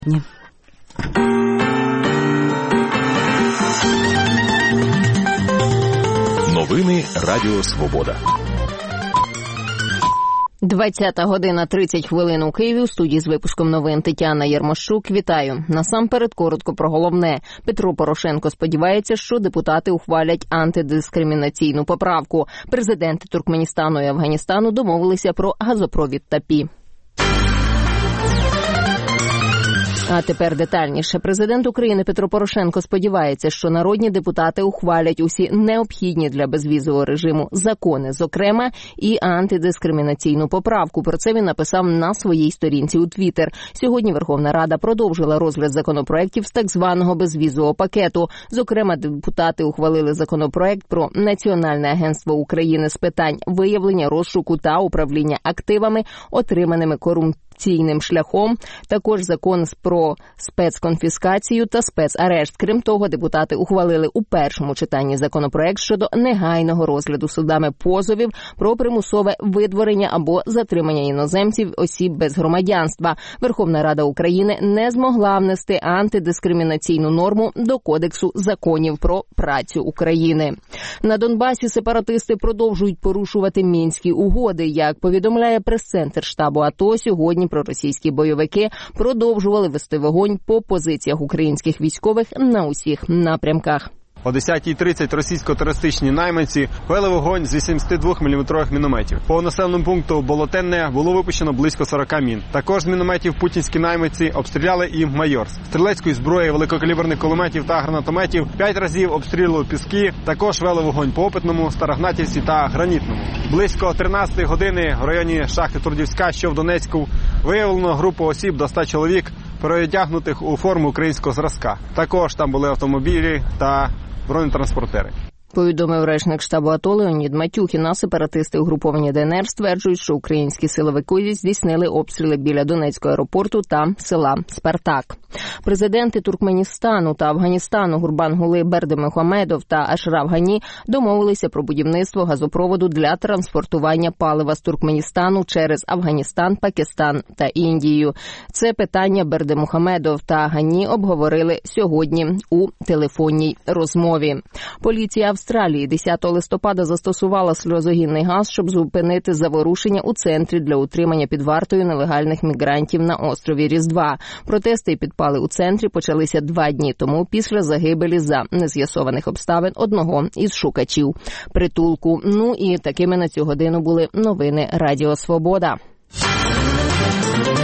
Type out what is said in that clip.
Новини Радіо Свобода. 20:30 у Києві. У студії з випуском новин Тетяна Єрмощук. Вітаю. Насамперед коротко про головне. Петро Порошенко сподівається, що депутати ухвалять антидискримінаційну поправку. Президенти Туркменістану і Афганістану домовилися про газопровід ТАПІ. А тепер детальніше. Президент України Петро Порошенко сподівається, що народні депутати ухвалять усі необхідні для безвізового режиму закони, зокрема і антидискримінаційну поправку. Про це він написав на своїй сторінці у Твіттер. Сьогодні Верховна Рада продовжила розгляд законопроєктів з так званого безвізового пакету. Зокрема, депутати ухвалили законопроєкт про Національне агентство України з питань виявлення, розшуку та управління активами, отриманими корупційним шляхом, також закон про спецконфіскацію та спецарешт. Крім того, депутати ухвалили у першому читанні законопроект щодо негайного розгляду судами позовів про примусове видворення або затримання іноземців, осіб без громадянства. Верховна Рада України не змогла внести антидискримінаційну норму до Кодексу законів про працю України. На Донбасі сепаратисти продовжують порушувати Мінські угоди. Як повідомляє прес-центр штабу АТО, сьогодні проросійські бойовики продовжували вести вогонь по позиціях українських військових на усіх напрямках. О 10:30 російсько-терористичні найманці вели вогонь з 82-мм мінометів. По населеному пункту Болотенне було випущено близько 40 мін. Також з мінометів путінські найманці обстріляли і Майорськ. Стрілецької зброї, великокаліберних кулеметів та гранатометів 5 разів обстрілювали Піски. Також вели вогонь по Опитному, Старогнатівці та Гранітному. Близько 13 години в районі шахти Трудівська, що в Донецьку, виявлено групу осіб до 100 чоловік, переодягнутих у форму українського зразка. Також там були автомобілі та бронетранспортери. Повідомив речник штабу АТО Леонід Матюхін. А сепаратисти угруповання ДНР стверджують, що українські силовики здійснили обстріли біля Донецького аеропорту та села Спартак. Президенти Туркменістану та Афганістану Гурбангулы Бердимухамедов та Ашраф Гані домовилися про будівництво газопроводу для транспортування палива з Туркменістану через Афганістан, Пакистан та Індію. Це питання Бердимухамедов та Гані обговорили сьогодні у телефонній розмові. Поліція Австралії 10 листопада застосувала сльозогінний газ, щоб зупинити заворушення у центрі для утримання під вартою нелегальних мігрантів на острові Різдва. Протести і підпали у центрі почалися 2 дні тому після загибелі за нез'ясованих обставин одного із шукачів притулку. Ну і такими на цю годину були новини Радіо Свобода.